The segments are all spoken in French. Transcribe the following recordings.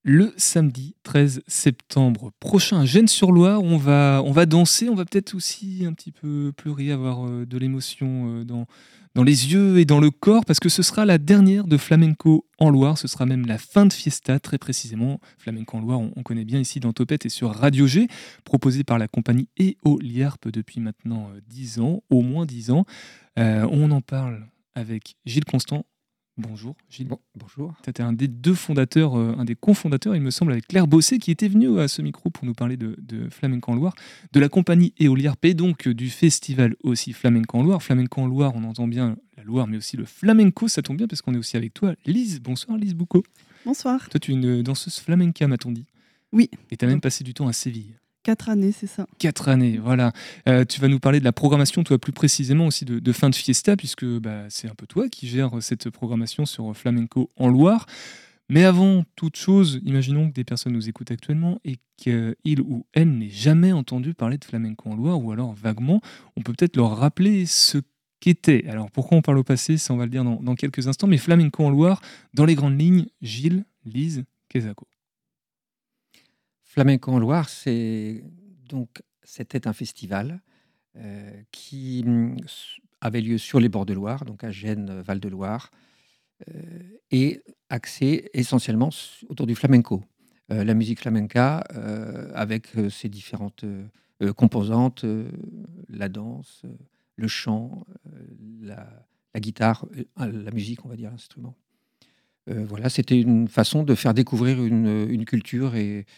Le samedi 13 septembre prochain à Gênes-sur-Loire, on va danser, on va peut-être aussi un petit peu pleurer, avoir de l'émotion dans les yeux et dans le corps, parce que ce sera la dernière de Flamenco en Loire, ce sera même la fin de Fiesta, très précisément. Flamenco en Loire, on connaît bien ici dans Topette et sur Radio G, proposé par la compagnie Éoliarpe depuis maintenant 10 ans, au moins 10 ans. On en parle avec Gilles Constant. Bonjour Gilles. Bonjour. Tu étais un des deux fondateurs, un des cofondateurs, il me semble, avec Claire Bossé, qui était venue à ce micro pour nous parler de Flamenco en Loire, de la compagnie Éoliarpe et donc du festival aussi Flamenco en Loire. Flamenco en Loire, on entend bien la Loire, mais aussi le flamenco, ça tombe bien parce qu'on est aussi avec toi, Lise. Bonsoir Lise Boucaud. Bonsoir. Toi, tu es une danseuse flamenca, m'a-t-on dit. Oui. Et tu as même passé du temps à Séville. 4 années, c'est ça. 4 années, voilà. Tu vas nous parler de la programmation, toi plus précisément aussi de fin de Fiesta, puisque c'est un peu toi qui gères cette programmation sur Flamenco en Loire. Mais avant toute chose, imaginons que des personnes nous écoutent actuellement et qu'il ou elle n'ait jamais entendu parler de Flamenco en Loire, ou alors vaguement, on peut peut-être leur rappeler ce qu'était. Alors pourquoi on parle au passé, ça on va le dire dans quelques instants, mais Flamenco en Loire, dans les grandes lignes, Gilles, Lise, Kezako. Flamenco en Loire, c'était un festival qui avait lieu sur les bords de Loire, donc à Gênes, Val-de-Loire, et axé essentiellement autour du flamenco. La musique flamenca, avec ses différentes composantes, la danse, le chant, la guitare, la musique, on va dire, l'instrument. Voilà, c'était une façon de faire découvrir une culture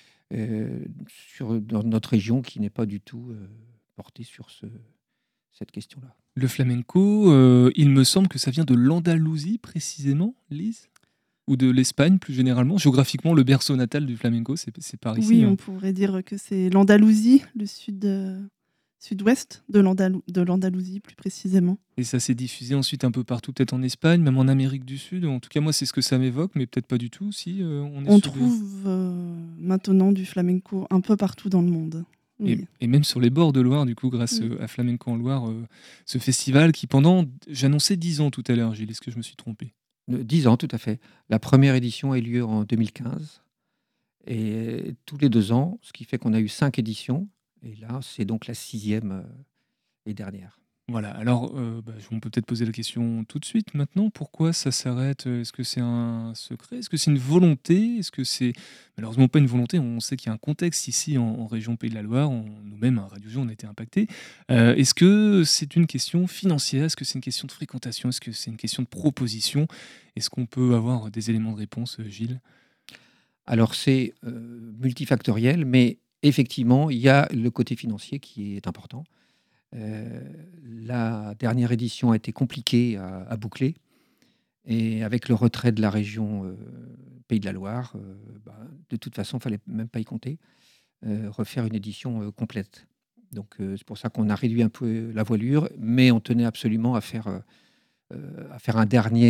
dans notre région qui n'est pas du tout portée sur cette question-là. Le flamenco, il me semble que ça vient de l'Andalousie précisément, Lise, ou de l'Espagne plus généralement. Géographiquement, le berceau natal du flamenco, c'est par ici. Oui, on pourrait dire que c'est l'Andalousie, le sud-ouest de l'Andalousie plus précisément. Et ça s'est diffusé ensuite un peu partout, peut-être en Espagne, même en Amérique du Sud. En tout cas, moi, c'est ce que ça m'évoque, mais peut-être pas du tout. Si on trouve maintenant du flamenco un peu partout dans le monde. Oui. Et même sur les bords de Loire, du coup, grâce à Flamenco en Loire, ce festival qui j'annonçais 10 ans tout à l'heure, Gilles, est-ce que je me suis trompé ? 10 ans, tout à fait. La première édition a eu lieu en 2015. Et tous les 2 ans, ce qui fait qu'on a eu 5 éditions. Et là, c'est donc la 6e et dernière. Voilà, alors on peut peut-être poser la question tout de suite maintenant. Pourquoi ça s'arrête ? Est-ce que c'est un secret ? Est-ce que c'est une volonté ? Est-ce que c'est malheureusement pas une volonté ? On sait qu'il y a un contexte ici en région Pays de la Loire. Nous-mêmes, à Radio G, on a été impactés. Est-ce que c'est une question financière ? Est-ce que c'est une question de fréquentation ? Est-ce que c'est une question de proposition ? Est-ce qu'on peut avoir des éléments de réponse, Gilles ? Alors, c'est multifactoriel, mais effectivement, il y a le côté financier qui est important. La dernière édition a été compliquée à boucler. Et avec le retrait de la région Pays de la Loire, de toute façon, il ne fallait même pas y compter, refaire une édition complète. Donc, c'est pour ça qu'on a réduit un peu la voilure, mais on tenait absolument à faire une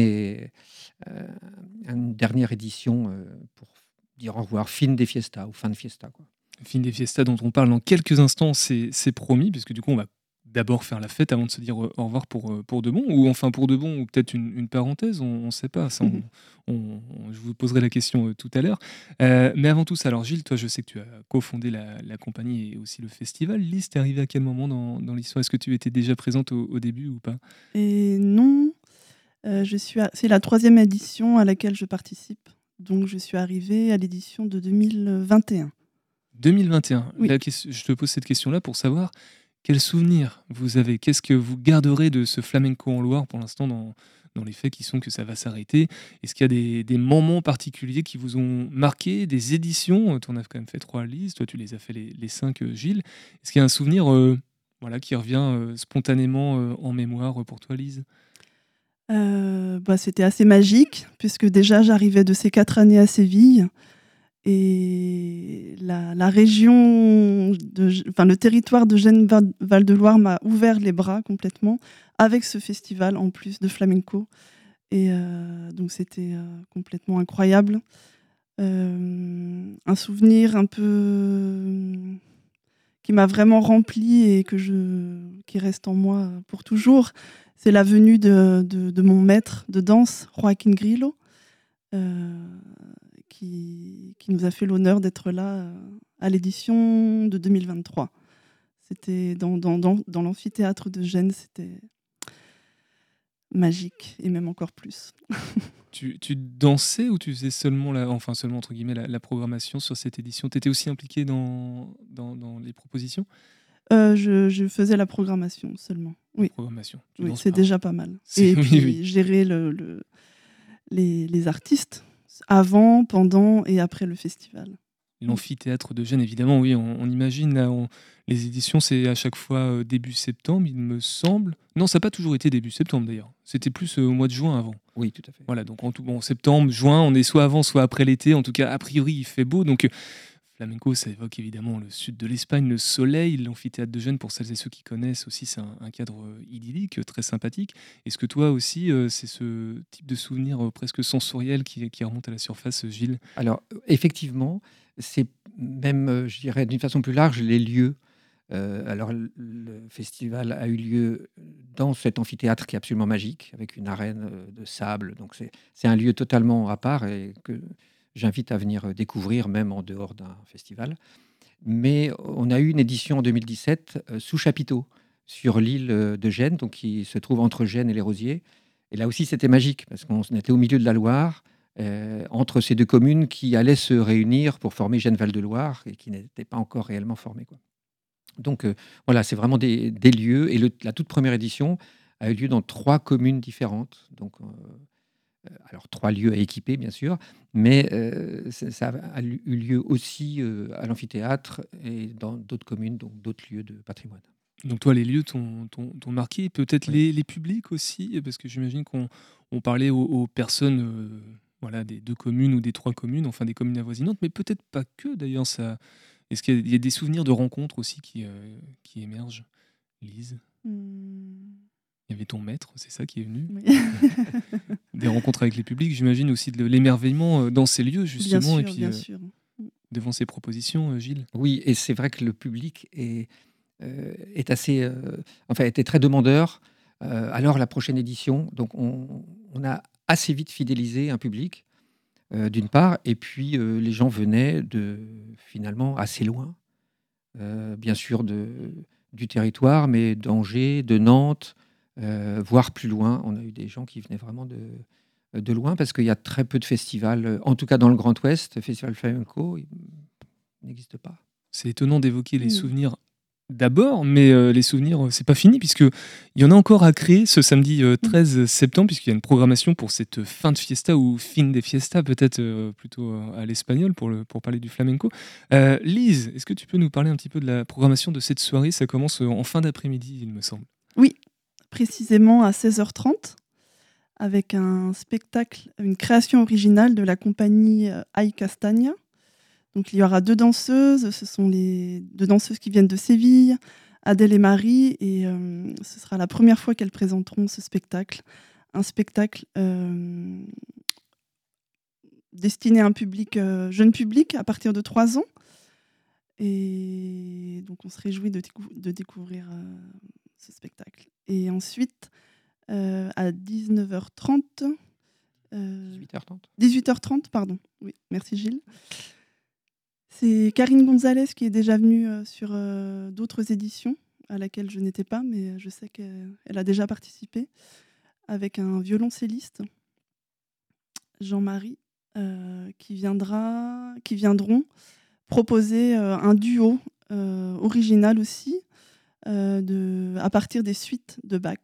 dernière édition pour dire au revoir, fin des fiestas ou fin de fiesta, quoi. Fin des fiestas dont on parle dans quelques instants, c'est promis, puisque du coup, on va d'abord faire la fête avant de se dire au revoir pour de bon, ou enfin pour de bon, ou peut-être une parenthèse, on ne sait pas. Ça, je vous poserai la question tout à l'heure. Mais avant tout ça, alors Gilles, toi, je sais que tu as cofondé la compagnie et aussi le festival. Lise, t'es arrivée à quel moment dans l'histoire ? Est-ce que tu étais déjà présente au début ou pas ? Et non, c'est la 3e édition à laquelle je participe. Donc je suis arrivée à l'édition de 2021. 2021. Oui. Je te pose cette question-là pour savoir quels souvenirs vous avez. Qu'est-ce que vous garderez de ce flamenco en Loire pour l'instant dans les faits qui sont que ça va s'arrêter ? Est-ce qu'il y a des moments particuliers qui vous ont marqué, des éditions ? Tu en as quand même fait 3, Lise, toi tu les as fait les 5, Gilles. Est-ce qu'il y a un souvenir qui revient spontanément en mémoire pour toi, Lise ? C'était assez magique, puisque déjà j'arrivais de ces 4 années à Séville. Et la région, le territoire de Gênes-Val-de-Loire m'a ouvert les bras complètement avec ce festival en plus de flamenco. Et donc c'était complètement incroyable. Un souvenir un peu qui m'a vraiment rempli et qui reste en moi pour toujours, c'est la venue de mon maître de danse, Joaquín Grillo, qui nous a fait l'honneur d'être là à l'édition de 2023. C'était dans l'amphithéâtre de Gênes, c'était magique, et même encore plus. Tu dansais ou tu faisais seulement, seulement entre guillemets, la programmation sur cette édition? Tu étais aussi impliqué dans les propositions? Je faisais la programmation seulement. Oui, Programmation. oui, c'est déjà pas mal. C'est- Et oui, puis oui. gérer les artistes avant, pendant et après le festival. L'amphithéâtre de Gênes, évidemment, oui, on imagine. Là, les éditions, c'est à chaque fois début septembre, il me semble. Non, ça n'a pas toujours été début septembre, d'ailleurs. C'était plus au mois de juin avant. Oui, tout à fait. Voilà, donc en septembre, juin, on est soit avant, soit après l'été. En tout cas, a priori, il fait beau. Donc, flamenco, ça évoque évidemment le sud de l'Espagne, le soleil. L'amphithéâtre de Gênes, pour celles et ceux qui connaissent aussi, c'est un cadre idyllique, très sympathique. Est-ce que toi aussi, c'est ce type de souvenir presque sensoriel qui remonte à la surface, Gilles? Alors, effectivement, c'est même, je dirais, d'une façon plus large, les lieux. Alors, le festival a eu lieu dans cet amphithéâtre qui est absolument magique, avec une arène de sable. Donc, c'est un lieu totalement à part et que j'invite à venir découvrir, même en dehors d'un festival. Mais on a eu une édition en 2017 sous chapiteau, sur l'île de Gênes, donc qui se trouve entre Gênes et les Rosiers. Et là aussi, c'était magique, parce qu'on était au milieu de la Loire, entre ces deux communes qui allaient se réunir pour former Gênes-Val-de-Loire et qui n'étaient pas encore réellement formées, quoi. Donc voilà, c'est vraiment des lieux. Et la toute première édition a eu lieu dans 3 communes différentes. Donc, alors 3 lieux à équiper, bien sûr, mais ça a eu lieu aussi à l'amphithéâtre et dans d'autres communes, donc d'autres lieux de patrimoine. Donc toi, les lieux t'ont marqué, peut-être Oui. les publics aussi, parce que j'imagine qu'on parlait aux personnes voilà, des 2 communes ou des 3 communes, enfin des communes avoisinantes, mais peut-être pas que d'ailleurs. Est-ce qu'il y a des souvenirs de rencontres aussi qui émergent, Lise? Il y avait ton maître, c'est ça qui est venu? Oui. Des rencontres avec les publics, j'imagine aussi de l'émerveillement dans ces lieux, justement, et puis Bien sûr. devant ces propositions, Gilles? Oui, et c'est vrai que le public est assez, enfin, était très demandeur. Alors la prochaine édition, donc on a assez vite fidélisé un public, d'une part, et puis les gens venaient de finalement assez loin, bien sûr du territoire, mais d'Angers, de Nantes, voire plus loin. On a eu des gens qui venaient vraiment de loin parce qu'il y a très peu de festivals, en tout cas dans le Grand Ouest. Le Festival Flamenco, il n'existe pas. C'est étonnant d'évoquer les souvenirs d'abord, mais les souvenirs, c'est pas fini, puisqu'il y en a encore à créer ce samedi 13 septembre, puisqu'il y a une programmation pour cette fin de fiesta, ou fin de fiesta, peut-être plutôt à l'espagnol, pour parler du flamenco. Lise, est-ce que tu peux nous parler un petit peu de la programmation de cette soirée? Ça commence en fin d'après-midi, il me semble. Oui, précisément à 16h30, avec un spectacle, une création originale de la compagnie Ay Castaña. Donc il y aura 2 danseuses, ce sont les 2 danseuses qui viennent de Séville, Adèle et Marie, et ce sera la première fois qu'elles présenteront ce spectacle. Un spectacle destiné à un public, jeune public, à partir de 3 ans. Et donc on se réjouit de découvrir ce spectacle. Et ensuite, à 19h30... 18h30, pardon. Oui, merci Gilles. C'est Karine Gonzalez qui est déjà venue sur d'autres éditions à laquelle je n'étais pas, mais je sais qu'elle a déjà participé, avec un violoncelliste, Jean-Marie, qui viendront proposer un duo original aussi, à partir des suites de Bach,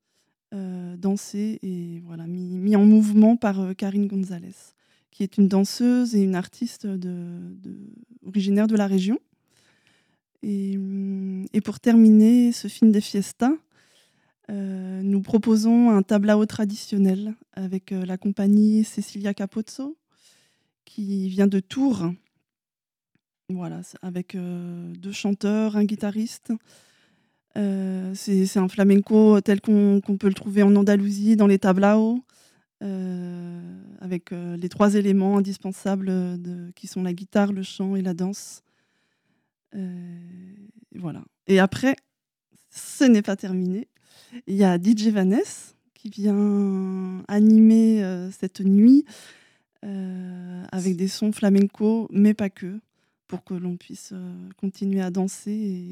dansé et voilà, mis en mouvement par Karine Gonzalez, qui est une danseuse et une artiste originaire de la région. Et pour terminer ce film des fiestas, nous proposons un tablao traditionnel avec la compagnie Cecilia Capozzo, qui vient de Tours. Voilà, avec 2 chanteurs, un guitariste. C'est un flamenco tel qu'on peut le trouver en Andalousie, dans les tablaos, avec les 3 éléments indispensables qui sont la guitare, le chant et la danse. Voilà. Et après, ce n'est pas terminé. Il y a DJ Vanessa qui vient animer cette nuit avec des sons flamenco, mais pas que, pour que l'on puisse continuer à danser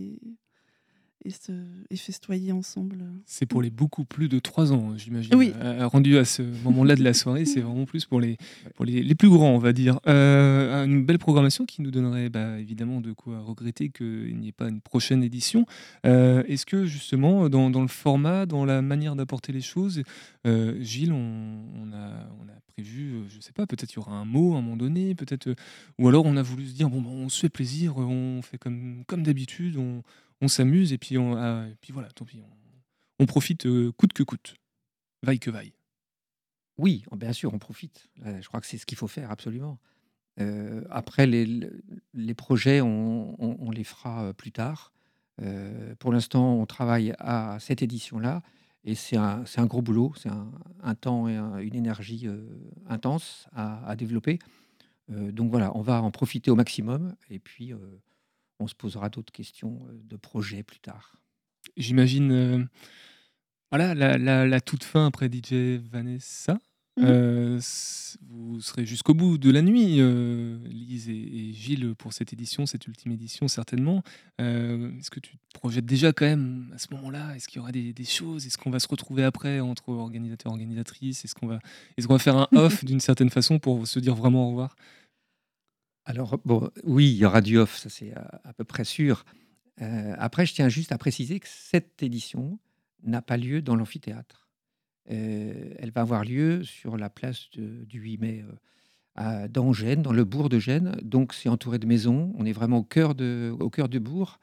et festoyer ensemble. C'est pour les beaucoup plus de 3 ans, j'imagine. Oui. Rendu à ce moment-là de la soirée, c'est vraiment plus pour les plus grands, on va dire. Une belle programmation qui nous donnerait évidemment de quoi regretter qu'il n'y ait pas une prochaine édition. Est-ce que justement, dans le format, dans la manière d'apporter les choses, Gilles, on a prévu, je ne sais pas, peut-être il y aura un mot à un moment donné, peut-être, ou alors on a voulu se dire, bon, on se fait plaisir, on fait comme d'habitude, on s'amuse et puis, et puis voilà, tant pis, on profite coûte que coûte, vaille que vaille. Oui, bien sûr, on profite. Je crois que c'est ce qu'il faut faire absolument. Après les projets, on les fera, plus tard. Pour l'instant, on travaille à cette édition-là et c'est un gros boulot, c'est un temps et une énergie, intense à développer. Donc voilà, on va en profiter au maximum et puis, on se posera d'autres questions, de projets plus tard. J'imagine, voilà, la toute fin après DJ Vanessa, Mhm. vous serez jusqu'au bout de la nuit, Lise et Gilles, pour cette édition, cette ultime édition certainement. Est-ce que tu te projettes déjà quand même à ce moment-là? Est-ce qu'il y aura des choses? Est-ce qu'on va se retrouver après entre organisateurs, organisatrices? Est-ce qu'on va faire un off d'une certaine façon pour se dire vraiment au revoir? Alors bon, oui, il y aura du off, ça c'est à peu près sûr. Après, je tiens juste à préciser que cette édition n'a pas lieu dans l'amphithéâtre. Elle va avoir lieu sur la place du 8 mai, dans Gênes, dans le bourg de Gênes. Donc c'est entouré de maisons, on est vraiment au cœur du bourg.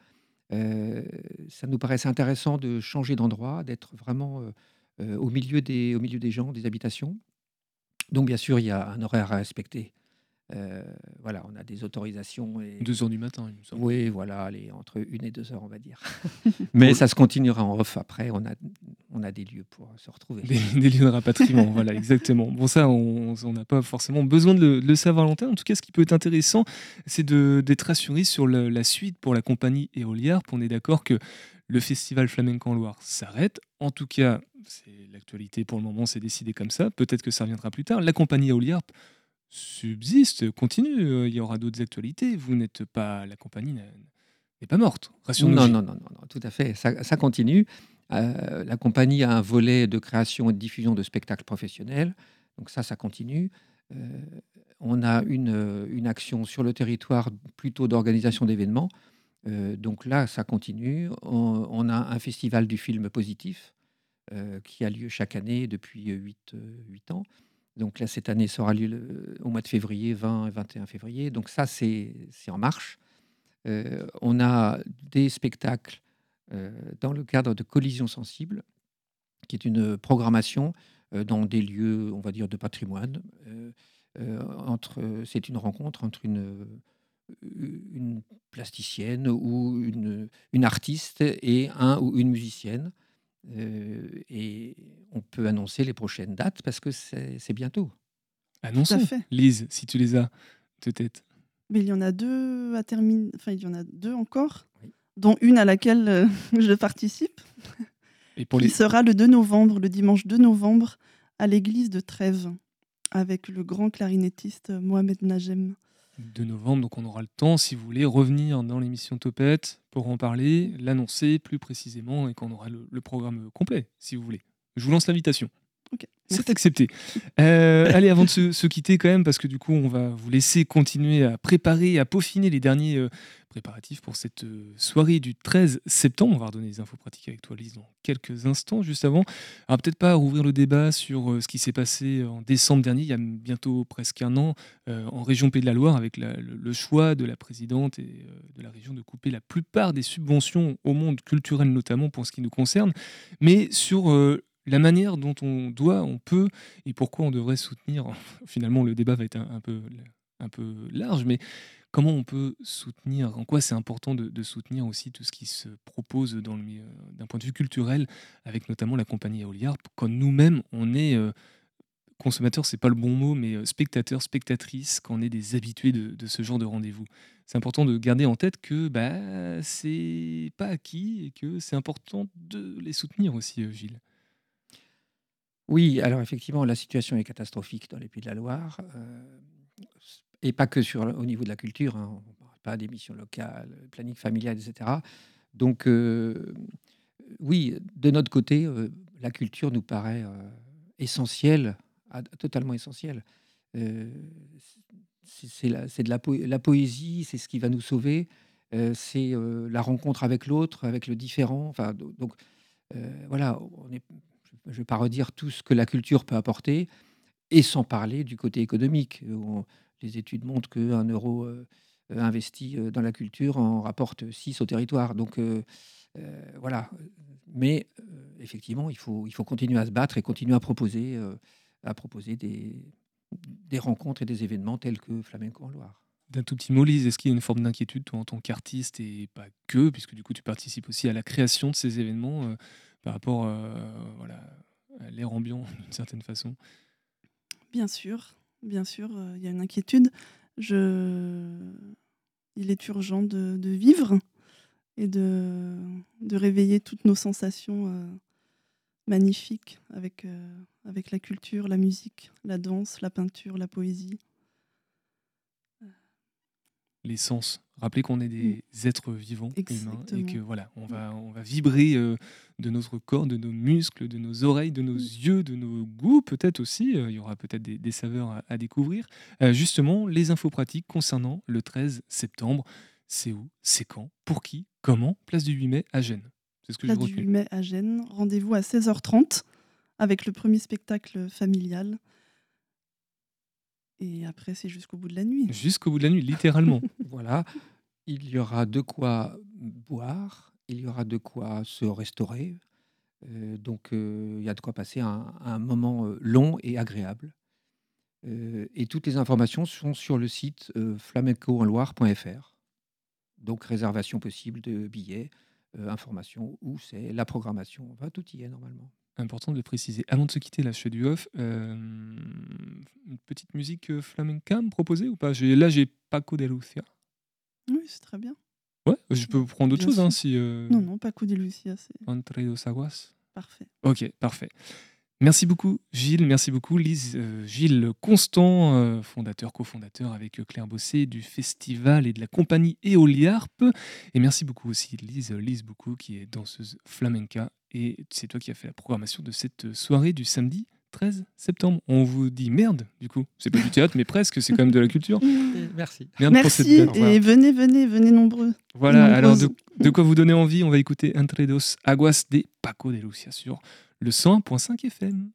Ça nous paraissait intéressant de changer d'endroit, d'être vraiment, au milieu des gens, des habitations. Donc bien sûr, il y a un horaire à respecter. Voilà, on a des autorisations et 2 heures du matin, il me semble. oui, voilà, allez, entre 1 et 2 heures, on va dire. Pour Mais ça se continuera en off après, on a des lieux pour se retrouver. des lieux de rapatriement, voilà, exactement. Bon, ça, on n'a pas forcément besoin de le savoir longtemps. En tout cas, ce qui peut être intéressant, c'est d'être assuré sur la suite pour la compagnie Éoliarp. On est d'accord que le festival Flamenco en Loire s'arrête. En tout cas, c'est l'actualité pour le moment, c'est décidé comme ça. Peut-être que ça reviendra plus tard. La compagnie Éoliarp subsiste, continue. Il y aura d'autres actualités. Vous n'êtes pas, la compagnie n'est pas morte. Rassure-nous, Non, non, Gilles. non, non, non, tout à fait, ça continue. La compagnie a un volet de création et de diffusion de spectacles professionnels, donc ça continue. Heu, on a une action sur le territoire plutôt d'organisation d'événements, donc là, ça continue. On a un festival du film positif, qui a lieu chaque année depuis, 8 ans. Donc là, cette année, ça aura lieu au mois de février, 20 et 21 février, donc ça, c'est en marche. On a des spectacles, dans le cadre de Collision sensible, qui est une programmation, dans des lieux, on va dire, de patrimoine. C'est une rencontre entre une plasticienne ou une artiste et un ou une musicienne. Et on peut annoncer les prochaines dates parce que c'est bientôt. Tout à Annonçons, fait. Lise, si tu les as de tête. Mais il y en a deux à terminer, enfin il y en a deux encore, Oui. dont une à laquelle je participe, Et pour qui les sera le 2 novembre, le dimanche 2 novembre, à l'église de Trèves, avec le grand clarinettiste Mohamed Najem. 2 novembre, donc on aura le temps, si vous voulez, revenir dans l'émission Topette pour en parler, l'annoncer plus précisément et qu'on aura le programme complet, si vous voulez. Je vous lance l'invitation. Ok, C'est merci. accepté. Allez, avant de se quitter quand même, parce que du coup, on va vous laisser continuer à préparer, à peaufiner les derniers préparatifs pour cette soirée du 13 septembre. On va redonner les infos pratiques avec toi, Lise, dans quelques instants, juste avant. Alors, peut-être pas rouvrir le débat sur ce qui s'est passé en décembre dernier, il y a bientôt presque un an, en région Pays de la Loire, avec le choix de la présidente et de la région de couper la plupart des subventions au monde culturel, notamment pour ce qui nous concerne, mais sur la manière dont on peut et pourquoi on devrait soutenir. Finalement, le débat va être un peu large, mais comment on peut soutenir, en quoi c'est important de soutenir aussi tout ce qui se propose d'un point de vue culturel, avec notamment la compagnie Éoliard, quand nous-mêmes, on est consommateurs, c'est pas le bon mot, mais spectateurs, spectatrices, quand on est des habitués de ce genre de rendez-vous. C'est important de garder en tête que c'est pas acquis et que c'est important de les soutenir aussi, Gilles. Oui, alors effectivement, la situation est catastrophique dans les Pays de la Loire, et pas que au niveau de la culture, hein. On ne parle pas des missions locales, planning familial, etc. Donc, oui, de notre côté, la culture nous paraît essentielle, totalement essentielle. Euh, c'est la poésie, c'est ce qui va nous sauver, c'est la rencontre avec l'autre, avec le différent. Enfin, donc, voilà, je ne vais pas redire tout ce que la culture peut apporter, et sans parler du côté économique. Les études montrent qu'un euro investi dans la culture en rapporte 6 au territoire. Donc, voilà. Mais effectivement, il faut continuer à se battre et continuer à proposer des rencontres et des événements tels que Flamenco en Loire. D'un tout petit mot, Lise, est-ce qu'il y a une forme d'inquiétude, toi, en tant qu'artiste, et pas que, puisque du coup, tu participes aussi à la création de ces événements par rapport voilà, à l'air ambiant, d'une certaine façon? Bien sûr, il y a une inquiétude. Il est urgent de vivre et de réveiller toutes nos sensations magnifiques avec la culture, la musique, la danse, la peinture, la poésie. Les sens. Rappelez qu'on est des êtres vivants, humains, et Exactement. que voilà, on va vibrer de notre corps, de nos muscles, de nos oreilles, de nos yeux, de nos goûts peut-être aussi. Il y aura peut-être des saveurs à découvrir. Justement, les infos pratiques concernant le 13 septembre. C'est où? C'est quand? Pour qui? Comment? Place du 8 mai à Gênes. C'est ce que j'ai Place du 8 retenu. mai à Gênes. Rendez-vous à 16h30 avec le premier spectacle familial. Et après, c'est jusqu'au bout de la nuit. Jusqu'au bout de la nuit, littéralement. Voilà, il y aura de quoi boire, il y aura de quoi se restaurer. Donc, il y a de quoi passer un moment long et agréable. Et toutes les informations sont sur le site flamencoenloire.fr. Donc, réservation possible de billets, information où c'est, la programmation. Enfin, tout y est normalement. Important de le préciser. Avant de se quitter, là, je fais du off. Une petite musique flamenca à me proposer ou pas? Là, j'ai Paco de Lucia. Oui, c'est très bien. Ouais, je peux prendre d'autres Bien choses hein, sûr. si. Non, Paco de Lucia, c'est Entre dos aguas. parfait. Ok, parfait. Merci beaucoup, Gilles. Merci beaucoup, Lise. Gilles Constant, cofondateur avec Claire Bossé du festival et de la compagnie Éoliarpe. Et merci beaucoup aussi, Lise Boucou, qui est danseuse flamenca. Et c'est toi qui as fait la programmation de cette soirée du samedi 13 septembre. On vous dit merde, du coup. C'est pas du théâtre, mais presque. C'est quand même de la culture. Merci. Merde pour cette Merci belle- et venez nombreux. Voilà, et alors nombreuses. de quoi vous donner envie, on va écouter Entre dos aguas de Paco de Lucia sur le 100.5 FM.